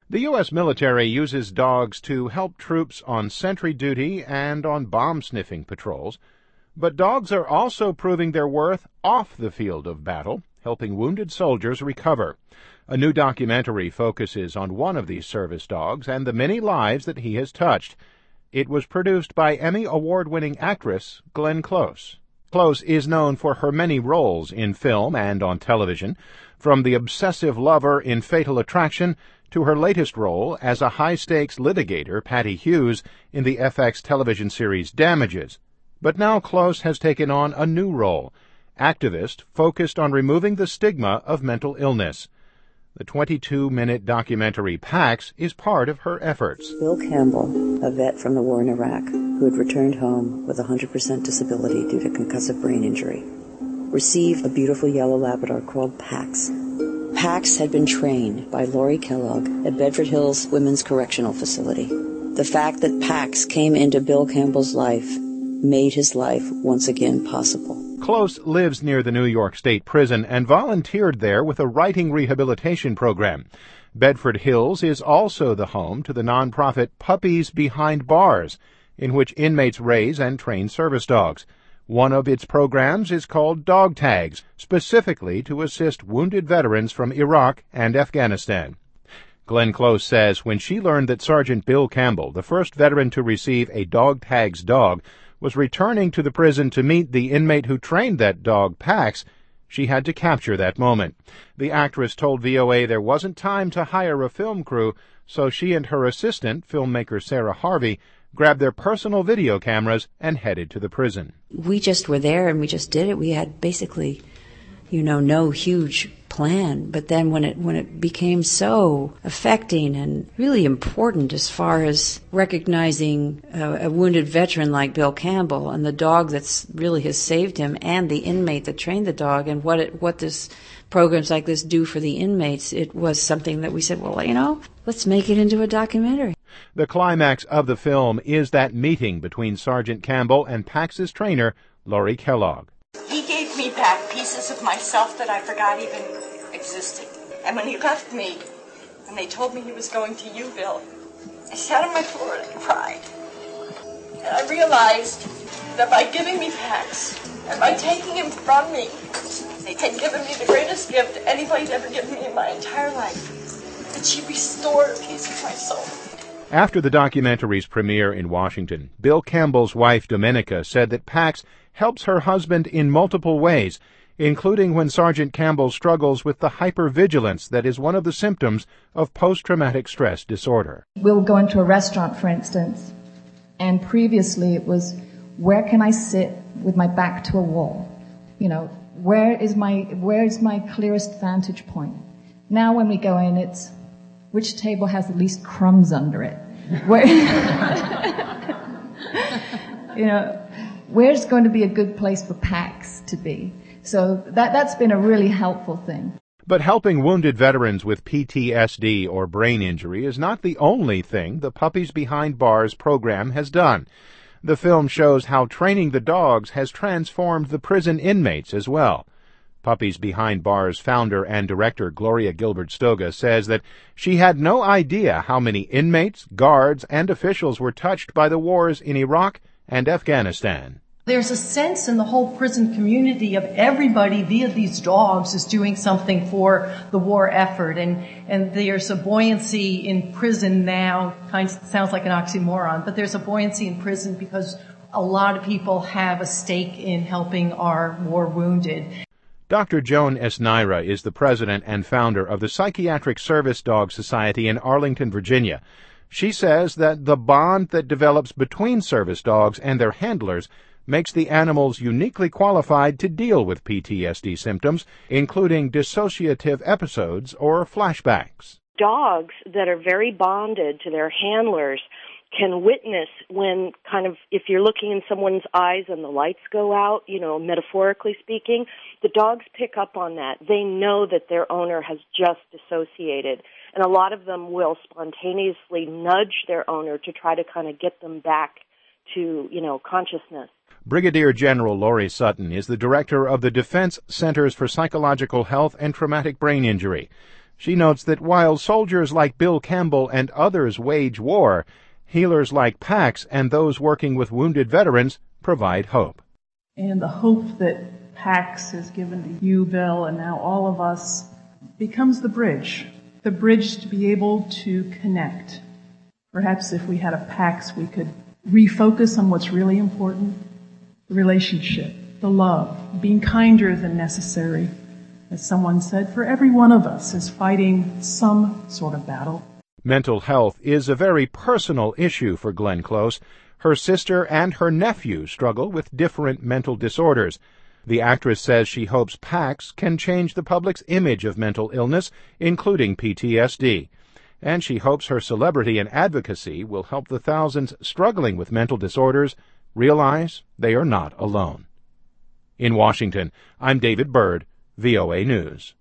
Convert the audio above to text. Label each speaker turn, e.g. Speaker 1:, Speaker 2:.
Speaker 1: The U.S. military uses dogs to help troops on sentry duty and on bomb-sniffing patrols. But dogs are also proving their worth off the field of battle, helping wounded soldiers recover. A new documentary focuses on one of these service dogs and the many lives that he has touched. It was produced by Emmy Award-winning actress Glenn Close. Close is known for her many roles in film and on television, from the obsessive lover in Fatal Attraction to her latest role as a high-stakes litigator, Patty Hughes, in the FX television series Damages. But now Close has taken on a new role, activist focused on removing the stigma of mental illness. The 22-minute documentary Pax is part of her efforts.
Speaker 2: Bill Campbell, a vet from the war in Iraq, who had returned home with 100% disability due to concussive brain injury, received a beautiful yellow Labrador called Pax. Pax had been trained by Lori Kellogg at Bedford Hills Women's Correctional Facility. The fact that Pax came into Bill Campbell's life made his life once again possible.
Speaker 1: Close lives near the New York State Prison and volunteered there with a writing rehabilitation program. Bedford Hills is also the home to the nonprofit Puppies Behind Bars, in which inmates raise and train service dogs. One of its programs is called Dog Tags, specifically to assist wounded veterans from Iraq and Afghanistan. Glenn Close says when she learned that Sergeant Bill Campbell, the first veteran to receive a Dog Tags dog, was returning to the prison to meet the inmate who trained that dog, Pax, she had to capture that moment. The actress told VOA there wasn't time to hire a film crew, so she and her assistant, filmmaker Sarah Harvey, grabbed their personal video cameras and headed to the prison.
Speaker 2: We just were there and we just did it. We had basically, no huge plan. But then when it became so affecting and really important as far as recognizing a wounded veteran like Bill Campbell and the dog that's really has saved him and the inmate that trained the dog and what this programs like this do for the inmates, it was something that we said, well, let's make it into a documentary.
Speaker 1: The climax of the film is that meeting between Sergeant Campbell and Pax's trainer, Lori Kellogg.
Speaker 3: He gave me back pieces of myself that I forgot even existed. And when he left me, and they told me he was going to you, Bill, I sat on my floor and I cried. And I realized that by giving me Pax, and by taking him from me, they had given me the greatest gift anybody's ever given me in my entire life. That she restored a piece of my soul.
Speaker 1: After the documentary's premiere in Washington, Bill Campbell's wife, Domenica, said that Pax helps her husband in multiple ways, including when Sergeant Campbell struggles with the hypervigilance that is one of the symptoms of post-traumatic stress disorder.
Speaker 4: We'll go into a restaurant, for instance, and previously it was, where can I sit with my back to a wall? Where is my clearest vantage point? Now when we go in, it's, which table has the least crumbs under it? Where's going to be a good place for Pax to be? So that's been a really helpful thing.
Speaker 1: But helping wounded veterans with PTSD or brain injury is not the only thing the Puppies Behind Bars program has done. The film shows how training the dogs has transformed the prison inmates as well. Puppies Behind Bars founder and director Gloria Gilbert-Stoga says that she had no idea how many inmates, guards, and officials were touched by the wars in Iraq and Afghanistan.
Speaker 5: There's a sense in the whole prison community of everybody via these dogs is doing something for the war effort, and there's a buoyancy in prison now. Kind of sounds like an oxymoron, but there's a buoyancy in prison because a lot of people have a stake in helping our war wounded.
Speaker 1: Dr. Joan Esnaira is the president and founder of the Psychiatric Service Dog Society in Arlington, Virginia. She says that the bond that develops between service dogs and their handlers makes the animals uniquely qualified to deal with PTSD symptoms, including dissociative episodes or flashbacks.
Speaker 6: Dogs that are very bonded to their handlers can witness when if you're looking in someone's eyes and the lights go out, metaphorically speaking, the dogs pick up on that. They know that their owner has just dissociated. And a lot of them will spontaneously nudge their owner to try to get them back to, consciousness.
Speaker 1: Brigadier General Lori Sutton is the director of the Defense Centers for Psychological Health and Traumatic Brain Injury. She notes that while soldiers like Bill Campbell and others wage war, healers like PAX and those working with wounded veterans provide hope.
Speaker 7: And the hope that PAX has given to you, Bill, and now all of us, becomes the bridge to be able to connect. Perhaps if we had a PAX, we could refocus on what's really important, the relationship, the love, being kinder than necessary. As someone said, for every one of us is fighting some sort of battle.
Speaker 1: Mental health is a very personal issue for Glenn Close. Her sister and her nephew struggle with different mental disorders. The actress says she hopes PAX can change the public's image of mental illness, including PTSD. And she hopes her celebrity and advocacy will help the thousands struggling with mental disorders realize they are not alone. In Washington, I'm David Byrd, VOA News.